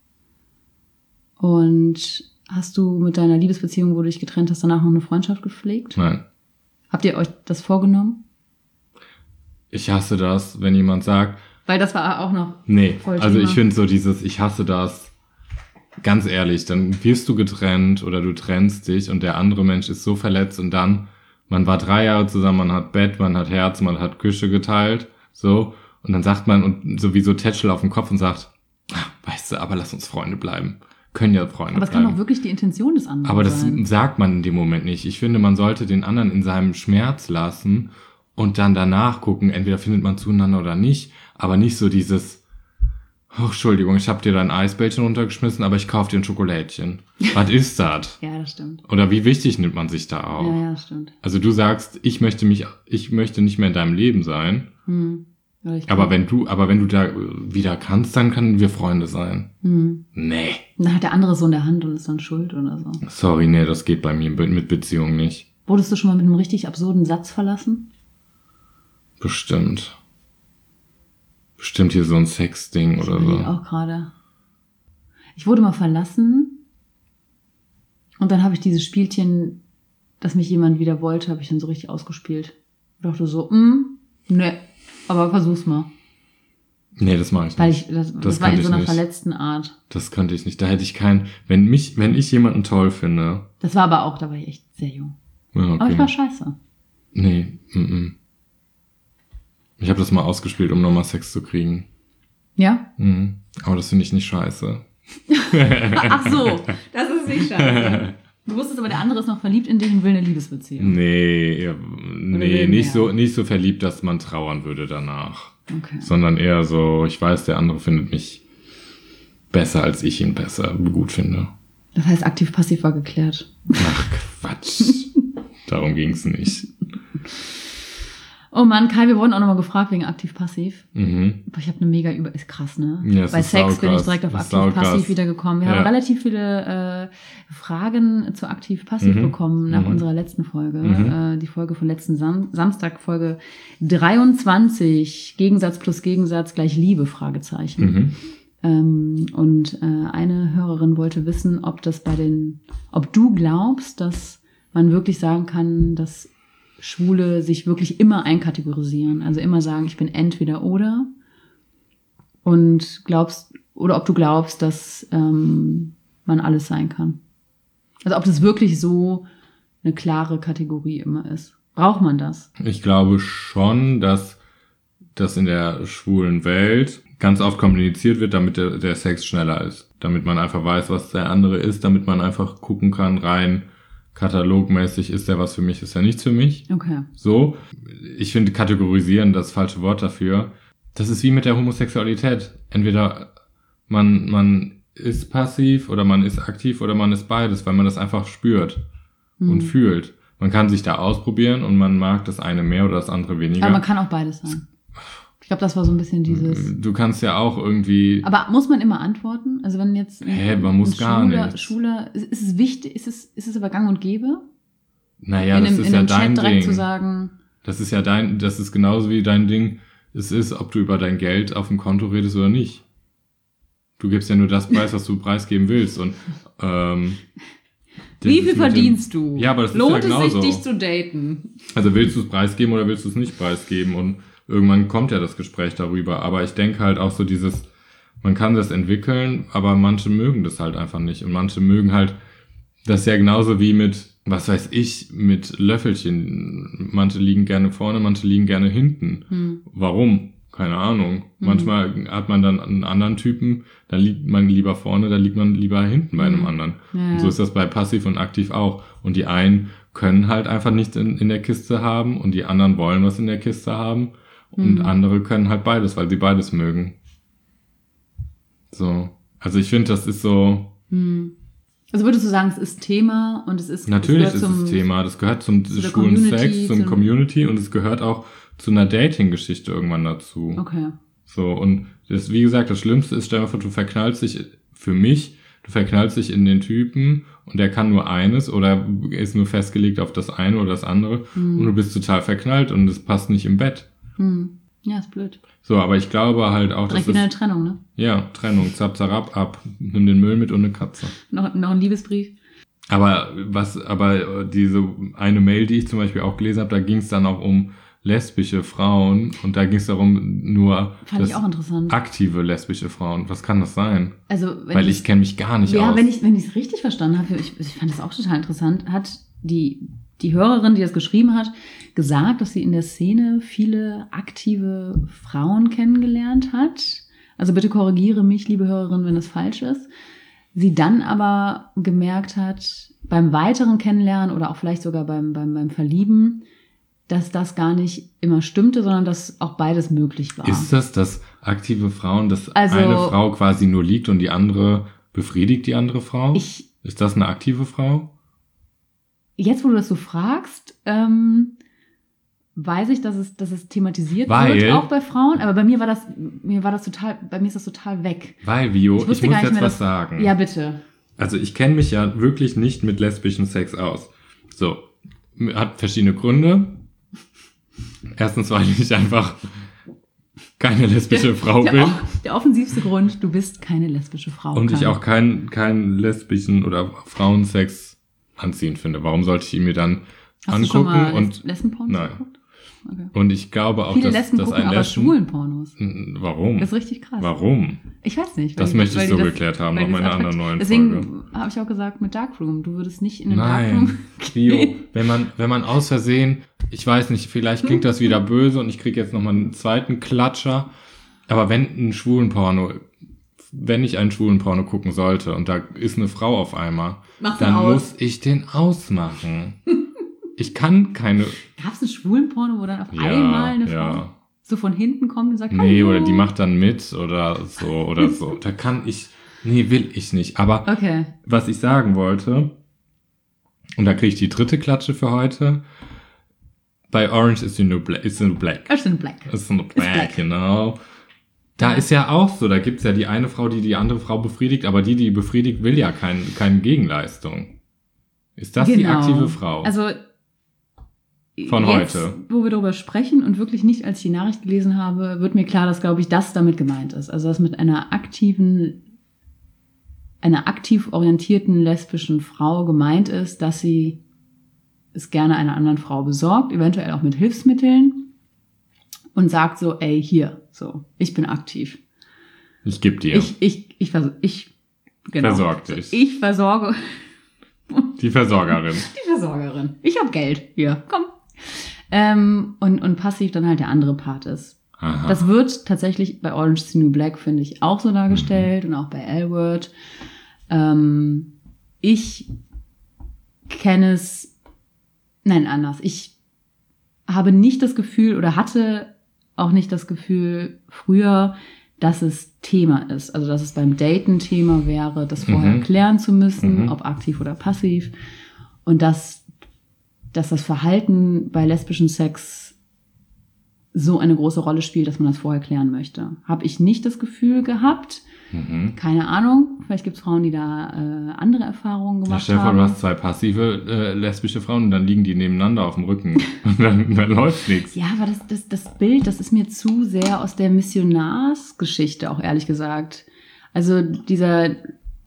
Und hast du mit deiner Liebesbeziehung, wo du dich getrennt hast, danach noch eine Freundschaft gepflegt? Nein. Habt ihr euch das vorgenommen? Ich hasse das, wenn jemand sagt, Weil das war auch noch... nee, Voll also Thema. ich finde so dieses, ich hasse das, ganz ehrlich, dann wirst du getrennt oder du trennst dich und der andere Mensch ist so verletzt und dann, man war drei Jahre zusammen, man hat Bett, man hat Herz, man hat Küche geteilt, so, und dann sagt man und sowieso Tätschel auf den Kopf und sagt, "Ah, weißt du, aber lass uns Freunde bleiben. Können ja Freunde Aber es bleiben. kann doch wirklich die Intention des anderen Aber das sein. sagt man in dem Moment nicht. Ich finde, man sollte den anderen in seinem Schmerz lassen und dann danach gucken, entweder findet man zueinander oder nicht, aber nicht so dieses, oh, Entschuldigung, ich habe dir dein Eisbällchen runtergeschmissen, aber ich kauf dir ein Schokolädchen. Was ist das? Ja, das stimmt. Oder wie wichtig nimmt man sich da auch? Ja, ja, das stimmt. Also du sagst, ich möchte mich, ich möchte nicht mehr in deinem Leben sein, Hm. Oder ich aber kann- wenn du, aber wenn du da wieder kannst, dann können wir Freunde sein. Hm. Nee. Dann hat der andere so in der Hand und ist dann schuld oder so. Sorry, nee, das geht bei mir mit Beziehungen nicht. Wurdest du schon mal mit einem richtig absurden Satz verlassen? Bestimmt. Bestimmt hier so ein Sexding Ich oder überlege so. auch gerade. Ich wurde mal verlassen und dann habe ich dieses Spielchen, dass mich jemand wieder wollte, habe ich dann so richtig ausgespielt. Ich dachte so, hm, ne, aber versuch's mal. Nee, das mache ich Weil nicht. ich, das, das, Das war in könnte so ich einer nicht. verletzten Art. Das könnte ich nicht. Da hätte ich keinen. Wenn mich, wenn ich jemanden toll finde. Das war aber auch, da war ich echt sehr jung. Ja, okay. Aber ich war scheiße. Nee, mm, mm. Ich habe das mal ausgespielt, um nochmal Sex zu kriegen. Ja? Mhm. Aber das finde ich nicht scheiße. Ach so, das ist nicht scheiße. Du wusstest aber, der andere ist noch verliebt in dich und will eine Liebesbeziehung. Nee, ja, nee, will nicht mehr. so, nicht so verliebt, dass man trauern würde danach. Okay. Sondern eher so, ich weiß, der andere findet mich besser, als ich ihn besser gut finde. Das heißt, aktiv-passiv war geklärt. Ach, Quatsch. Darum ging's nicht. Oh Mann, Kai, wir wurden auch nochmal gefragt wegen aktiv-passiv. Mhm. Boah, ich habe eine mega über... Ist krass, ne? Ja, es Bei ist Sex bin ich saukrass. direkt auf Das ist aktiv-passiv saukrass. wiedergekommen. Wir Ja. haben relativ viele äh, Fragen zu aktiv-passiv Mhm. bekommen nach Mhm. unserer letzten Folge. Mhm. Äh, die Folge von letzten Sam Samstag, Folge dreiundzwanzig. Gegensatz plus Gegensatz gleich Liebe, Fragezeichen. Mhm. Ähm, und äh, eine Hörerin wollte wissen, ob das bei den... Ob du glaubst, dass man wirklich sagen kann, dass Schwule sich wirklich immer einkategorisieren. Also immer sagen, ich bin entweder oder. Und glaubst, oder ob du glaubst, dass ähm, man alles sein kann. Also ob das wirklich so eine klare Kategorie immer ist. Braucht man das? Ich glaube schon, dass das in der schwulen Welt ganz oft kommuniziert wird, damit der, der Sex schneller ist. Damit man einfach weiß, was der andere ist, damit man einfach gucken kann, rein katalogmäßig, ist der was für mich, ist der nichts für mich. Okay. So. Ich finde kategorisieren das falsche Wort dafür. Das ist wie mit der Homosexualität. Entweder man, man ist passiv oder man ist aktiv oder man ist beides, weil man das einfach spürt und Hm. fühlt. Man kann sich da ausprobieren und man mag das eine mehr oder das andere weniger. Aber man kann auch beides sein. Ich glaube, das war so ein bisschen dieses... Du kannst ja auch irgendwie... Aber muss man immer antworten? Also wenn jetzt ein, Hä, man muss ein gar Schwuler, nichts. Schwuler, ist, ist es wichtig, ist es, ist es aber gang und gäbe? Naja, in das einem, ist in ja einem dein Chat direkt Ding. zu sagen, Das ist ja dein, das ist genauso wie dein Ding. Es ist, ob du über dein Geld auf dem Konto redest oder nicht. Du gibst ja nur das Preis, was du preisgeben willst. Und ähm, das wie ist viel mit dem- verdienst du? Ja, aber das ist Lohnt ja es genauso. sich, dich zu daten? Also willst du es preisgeben oder willst du es nicht preisgeben? Und irgendwann kommt ja das Gespräch darüber. Aber ich denke halt auch so dieses, man kann das entwickeln, aber manche mögen das halt einfach nicht. Und manche mögen halt, das ist ja genauso wie mit, was weiß ich, mit Löffelchen. Manche liegen gerne vorne, manche liegen gerne hinten. Hm. Warum? keine Ahnung. Mhm. Manchmal hat man dann einen anderen Typen, dann liegt man lieber vorne, da liegt man lieber hinten bei einem mhm. anderen. Ja. Und so ist das bei passiv und aktiv auch. Und die einen können halt einfach nichts in, in der Kiste haben und die anderen wollen was in der Kiste haben. Und mhm. andere können halt beides, weil sie beides mögen. So. Also ich finde, das ist so... Mhm. Also würdest du sagen, es ist Thema und es ist... Natürlich es ist zum, es Thema. Das gehört zum zu schwulen Sex, zum, zum Community und es gehört auch zu einer Dating-Geschichte irgendwann dazu. Okay. So, und das, wie gesagt, das Schlimmste ist, stell dir mal vor, du verknallst dich, für mich, du verknallst dich in den Typen und der kann nur eines oder ist nur festgelegt auf das eine oder das andere hm. und du bist total verknallt und es passt nicht im Bett. Hm. Ja, ist blöd. So, aber ich glaube halt auch, Direkt dass wieder es, eine Trennung, ne? Ja, Trennung, zap, zarab, ab, nimm den Müll mit und eine Katze. Noch, noch ein Liebesbrief. Aber was, aber diese eine Mail, die ich zum Beispiel auch gelesen habe, da ging es dann auch um lesbische Frauen und da ging es darum, nur Fand ich auch interessant. aktive lesbische Frauen. Was kann das sein? Also, wenn Weil ich kenne mich gar nicht ja, aus. Ja, wenn ich wenn ich es richtig verstanden habe, ich, ich fand das auch total interessant, hat die die Hörerin, die das geschrieben hat, gesagt, dass sie in der Szene viele aktive Frauen kennengelernt hat. Also bitte korrigiere mich, liebe Hörerin, wenn das falsch ist. Sie dann aber gemerkt hat, beim weiteren Kennenlernen oder auch vielleicht sogar beim, beim, beim Verlieben, dass das gar nicht immer stimmte, sondern dass auch beides möglich war. Ist das, dass aktive Frauen, dass also, eine Frau quasi nur liegt und die andere befriedigt die andere Frau? Ich, ist das eine aktive Frau? Jetzt, wo du das so fragst, ähm, weiß ich, dass es, dass es thematisiert Weil, wird, auch bei Frauen, aber bei mir war das, mir war das total, bei mir ist das total weg. Weil, Vio, ich, ich muss jetzt mehr, was dass, sagen. Ja, bitte. Also ich kenne mich ja wirklich nicht mit lesbischen Sex aus. So, hat verschiedene Gründe. Erstens, weil ich einfach keine lesbische der, Frau der, bin. Der, der offensivste Grund, du bist keine lesbische Frau. Und kann. ich auch keinen keinen lesbischen oder Frauensex anziehend finde. Warum sollte ich ihn mir dann Hast angucken? Du schon mal und Lesbenpornos nein. geguckt? Okay. Und ich glaube auch, Viele dass, Lesben dass gucken ein aber Lesben... schwulen Pornos. Warum? Das ist richtig krass. Warum? Ich weiß nicht. Das die, möchte ich so das, geklärt haben, auf meine anderen neuen Deswegen Folge. habe ich auch gesagt, mit Darkroom. Du würdest nicht in einem Nein, Darkroom Rio, wenn man, wenn man aus Versehen, ich weiß nicht, vielleicht klingt das wieder böse und ich kriege jetzt nochmal einen zweiten Klatscher, aber wenn ein schwulen Porno, wenn ich einen schwulen Porno gucken sollte und da ist eine Frau auf einmal, Mach's dann aus. muss ich den ausmachen. Ich kann keine... Gab es einen schwulen Porno, wo dann auf Ja, einmal eine Frau ja. so von hinten kommt und sagt, Nee, hallo? oder die macht dann mit oder so oder so. Da kann ich... Nee, will ich nicht. Aber Okay. was ich sagen wollte, und da kriege ich die dritte Klatsche für heute, bei Orange is the New Black. Is the new black. It's in black. It's in the black, black. genau. Da ist ja auch so, da gibt's ja die eine Frau, die die andere Frau befriedigt, aber die, die befriedigt, will ja kein, keine Gegenleistung. Ist das genau. die aktive Frau? Also von jetzt, heute. Wo wir darüber sprechen und wirklich nicht, als ich die Nachricht gelesen habe, wird mir klar, dass, glaube ich, das damit gemeint ist. Also, dass mit einer aktiven, einer aktiv orientierten lesbischen Frau gemeint ist, dass sie es gerne einer anderen Frau besorgt, eventuell auch mit Hilfsmitteln und sagt so, ey, hier, so, ich bin aktiv. Ich geb dir. Ich, ich, ich, vers- ich, genau. Versorg dich. Ich versorge Die Versorgerin. die Versorgerin. Ich habe Geld. Hier, komm. Ähm, und, und passiv dann halt der andere Part ist. Aha. Das wird tatsächlich bei Orange is the New Black, finde ich, auch so dargestellt mhm. und auch bei L-Word. Ähm, ich kenne es, nein, anders. Ich habe nicht das Gefühl oder hatte auch nicht das Gefühl früher, dass es Thema ist. Also, dass es beim Daten Thema wäre, das vorher Mhm. klären zu müssen, Mhm. ob aktiv oder passiv. Und dass, dass das Verhalten bei lesbischem Sex so eine große Rolle spielt, dass man das vorher klären möchte. Habe ich nicht das Gefühl gehabt. Mhm. Keine Ahnung. Vielleicht gibt es Frauen, die da äh, andere Erfahrungen Ja, gemacht stell dir vor, haben. du hast zwei passive äh, lesbische Frauen und dann liegen die nebeneinander auf dem Rücken. Und dann, dann läuft nichts. Ja, aber das, das, das Bild, das ist mir zu sehr aus der Missionarsgeschichte, auch ehrlich gesagt. Also dieser...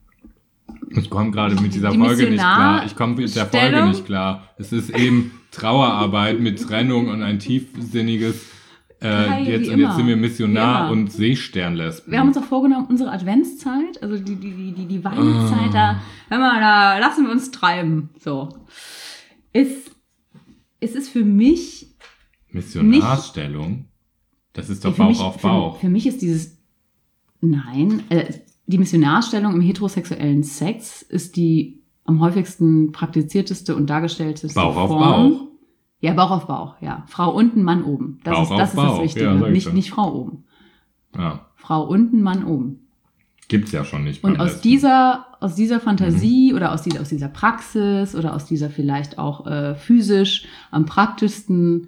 Ich komme gerade mit dieser Die Folge nicht klar. Ich komme mit der Folge Stellung? nicht klar. Es ist eben Trauerarbeit mit Trennung und ein tiefsinniges äh, Geil, jetzt wie und jetzt immer. sind wir Wie Missionar immer. und Seesternlesben. Wir haben uns auch vorgenommen, unsere Adventszeit, also die, die, die, die, die Weihnachtszeit, da, hör mal, da lassen wir uns treiben. So. Es, es ist für mich Missionarstellung? Das ist doch Für Bauch mich, auf Bauch. Für, für mich ist dieses, nein, äh, die Missionarstellung im heterosexuellen Sex ist die am häufigsten praktizierteste und dargestellteste Bauch auf Form. Bauch. Ja, Bauch auf Bauch, ja. Frau unten, Mann oben. Das Bauch ist, auf das, ist Bauch, das Wichtige. ja, sag ich nicht, ja. nicht Frau oben. Ja. Frau unten, Mann oben. Gibt's ja schon nicht. Und beim aus Lesben. dieser, aus dieser Fantasie mhm. oder aus dieser, aus dieser Praxis oder aus dieser vielleicht auch äh, physisch am praktischsten,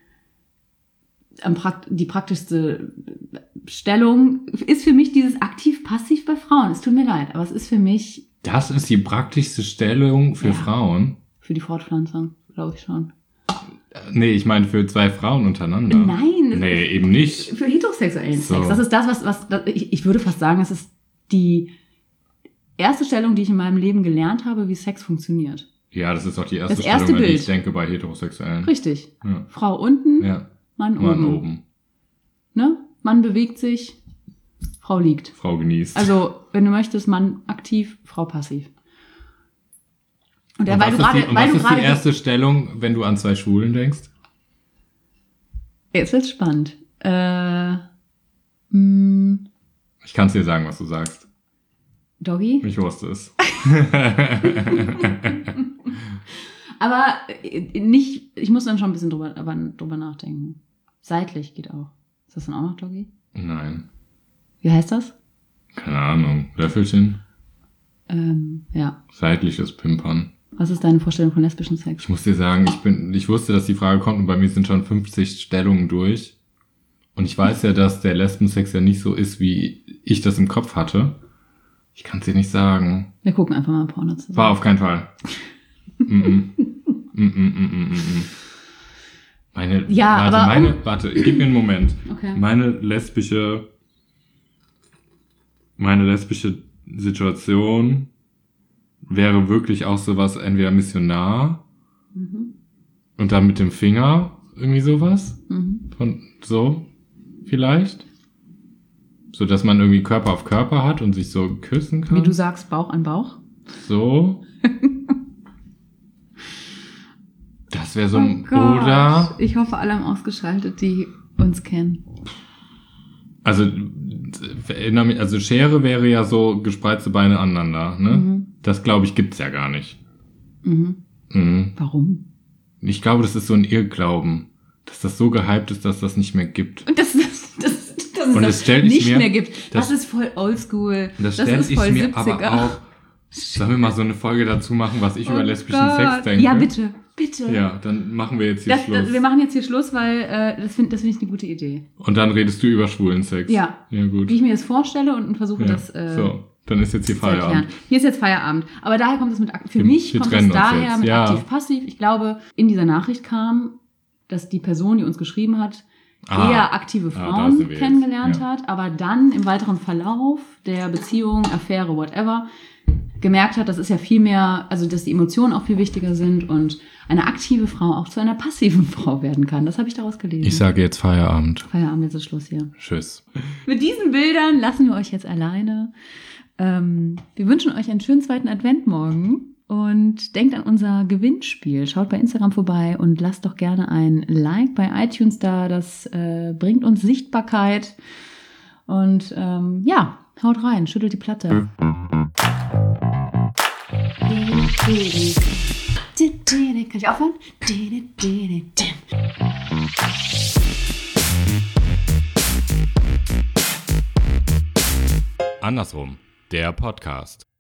am Prakt- die praktischste Stellung ist für mich dieses aktiv-passiv bei Frauen. Es tut mir leid, aber es ist für mich... Das ist die praktischste Stellung für Ja. Frauen? Für die Fortpflanzung, glaube ich schon. Nee, ich meine für zwei Frauen untereinander. Nein. Nee, eben nicht. Für heterosexuellen So. Sex. Das ist das, was, was das, ich, ich würde fast sagen, es ist die erste Stellung, die ich in meinem Leben gelernt habe, wie Sex funktioniert. Ja, das ist auch die erste, Das erste Stellung, an die Bild. ich denke bei Heterosexuellen. Richtig. Ja. Frau unten, Ja. Mann oben. Mann oben. Ne? Mann bewegt sich, Frau liegt. Frau genießt. Also, wenn du möchtest, Mann aktiv, Frau passiv. Und, ja, und weil was du ist, gerade, die, und weil was du ist die gerade, erste Stellung, wenn du an zwei Schwulen denkst? jetzt wird's spannend. Äh, mh, Ich kann es dir sagen, was du sagst. Doggy? Ich wusste es. Aber äh, nicht, ich muss dann schon ein bisschen drüber, aber drüber nachdenken. Seitlich geht auch. Ist das dann auch noch Doggy? Nein. Wie heißt das? Keine Ahnung. Löffelchen? Ähm, ja. Seitliches Pimpern. Was ist deine Vorstellung von lesbischen Sex? Ich muss dir sagen, ich bin, ich wusste, dass die Frage kommt und bei mir sind schon fünfzig Stellungen durch. Und ich weiß ja, dass der Lesbensex ja nicht so ist, wie ich das im Kopf hatte. Ich kann es dir nicht sagen. Wir gucken einfach mal Porno zusammen. War auf keinen Fall. Mm-mm. Mm-mm, mm-mm, mm-mm. Meine, Ja, warte, aber meine, um- warte, gib mir einen Moment. Okay. Meine lesbische, meine lesbische Situation wäre wirklich auch sowas, entweder Missionar Mhm. und dann mit dem Finger, irgendwie sowas. Mhm. Von, so, vielleicht. So, dass man irgendwie Körper auf Körper hat und sich so küssen kann. Wie du sagst, Bauch an Bauch. So. Das wäre so Oh ein, Gott. oder, Ich hoffe, alle haben ausgeschaltet, die uns kennen. also, erinnere mich, also Schere wäre ja so gespreizte Beine aneinander, ne? Mhm. Das, glaube ich, gibt's ja gar nicht. Mhm. Mhm. Warum? Ich glaube, das ist so ein Irrglauben, dass das so gehypt ist, dass das nicht mehr gibt. Und das, das, das, das Und es das stell ich nicht mir- mehr gibt. Das, das- ist voll oldschool. Das, Das stelle ist ich voll mir siebziger. aber auch. Sollen wir mal so eine Folge dazu machen, was ich Oh über lesbischen Gott. Sex denke? Ja, bitte, bitte. Ja, dann machen wir jetzt hier Das, Schluss. das, wir machen jetzt hier Schluss, weil äh, das finde das find ich eine gute Idee. Und dann redest du über schwulen Sex. Ja. Ja, gut. Wie ich mir das vorstelle und versuche Ja. das äh, So, dann ist jetzt hier zu erklären. Feierabend. Hier ist jetzt Feierabend. Aber daher kommt es mit, ak- für Wir- mich wir kommt es trennen uns daher jetzt. mit Ja. aktiv-passiv. Ich glaube, in dieser Nachricht kam, dass die Person, die uns geschrieben hat, Ah. eher aktive Ah, da Frauen sind wir kennengelernt jetzt. Ja. hat, aber dann im weiteren Verlauf der Beziehung, Affäre, whatever, gemerkt hat, das ist ja viel mehr, also dass die Emotionen auch viel wichtiger sind und eine aktive Frau auch zu einer passiven Frau werden kann. Das habe ich daraus gelesen. Ich sage jetzt Feierabend. Feierabend, jetzt ist Schluss hier. Tschüss. Mit diesen Bildern lassen wir euch jetzt alleine. Ähm, wir wünschen euch einen schönen zweiten Advent morgen und denkt an unser Gewinnspiel. Schaut bei Instagram vorbei und lasst doch gerne ein Like bei iTunes da. Das äh, bringt uns Sichtbarkeit. Und ähm, ja, haut rein, schüttelt die Platte. Kann ich aufhören? Andersrum, der Podcast.